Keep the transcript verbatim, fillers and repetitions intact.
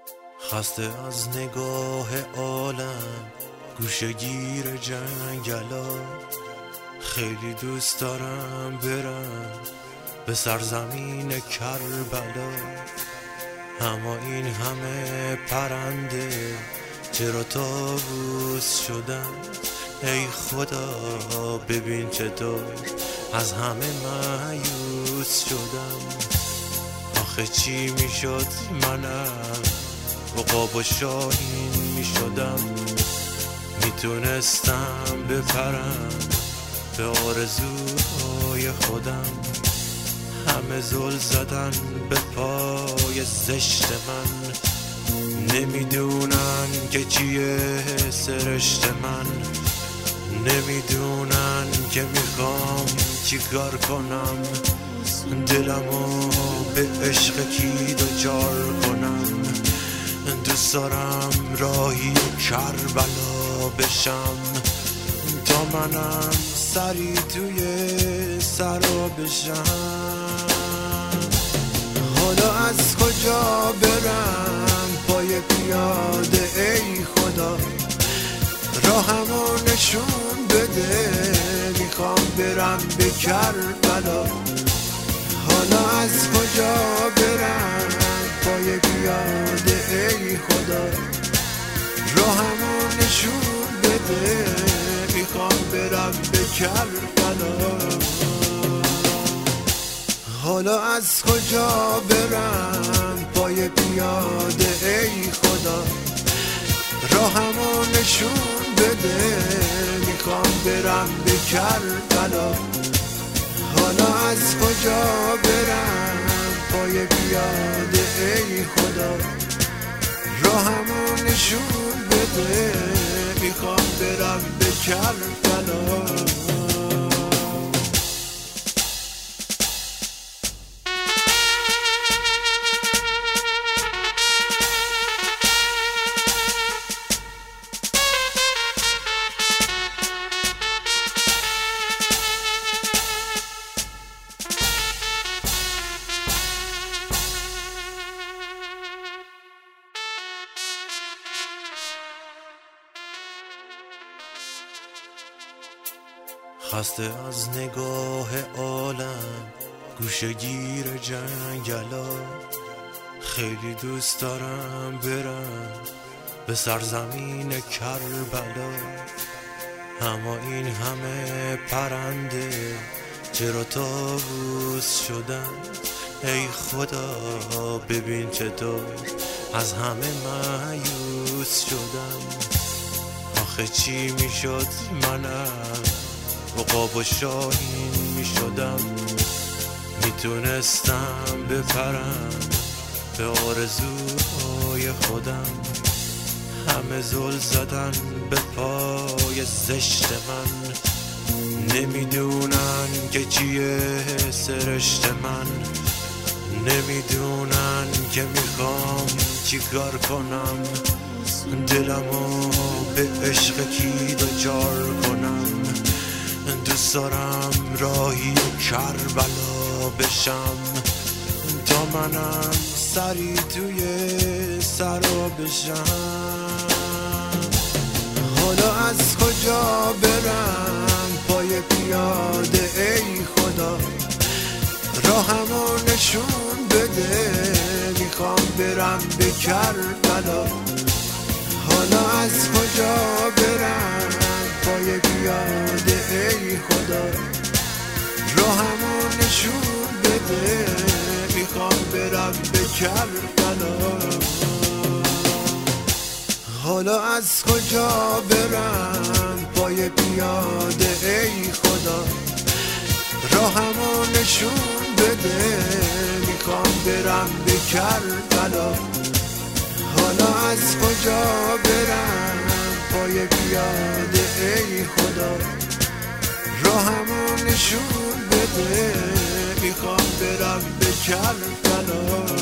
خسته از نگاه عالم گوشه گیر جنگلات، خیلی دوست دارم برم به سرزمین کربلا. اما این همه پرنده چرا طاووس شدن؟ ای خدا ببین چطور از همه مایوس شدم. آخه چی میشد منم عقاب و شاهین میشدم، میتونستم بپرم به آرزوهای خودم. همه زل زدن به پای زشت من، نمیدونن که چیه سرشت من، نمیدونن که میخوام چیکار کنم. دلمو به عشق کی دوچار کنم، دوست دارم راهی کربلا بشم تا منم سری توی سرا بشم. حالا از کجا برم پای پیاده ای خدا، راهمو نشون بده میخوام برم به کربلا. حالا از کجا برم پای پیاده ای خدا، راهمو نشون بده میخوام برم به کربلا. حالا از کجا برم پای پیاده ای خدا، راهمو نشون بده میخوام برم به کربلا. حالا از کجا برم پای پیاده ای خدا، راهمو نشون بده میخوام برم به کربلا. خسته از نگاه عالم گوشه گیر جنگلات، خیلی دوست دارم برم به سرزمین کربلا. اما این همه پرنده چرا طاووس شدن؟ ای خدا ببین چطور از همه مایوس شدم. آخه چی میشد منم عقاب و شاهین میشدم، میتونستم بپرم به آرزوهای خودم. همه زل زدن به پای زشت من، نمیدونن که چیه سرشت من، نمیدونن که میخوام چیکار کنم. دلمو به عشق کی دوچار کنم، دوست دارم راهی کربلا بشم تا منم سری توی سرا بشم. حالا از کجا برم پای پیاده ای خدا، راهمو نشون بده میخوام برم به کربلا. حالا از کجا برم پای پیاده ای خدا، راهمو نشون بده میخوام برم به کربلا. حالا از کجا برم پای پیاده ای خدا، راهمو نشون بده میخوام برم به کربلا. حالا از کجا برم پای پیاده ای خدا، راهمو نشون بده میخوام برم به کربلا.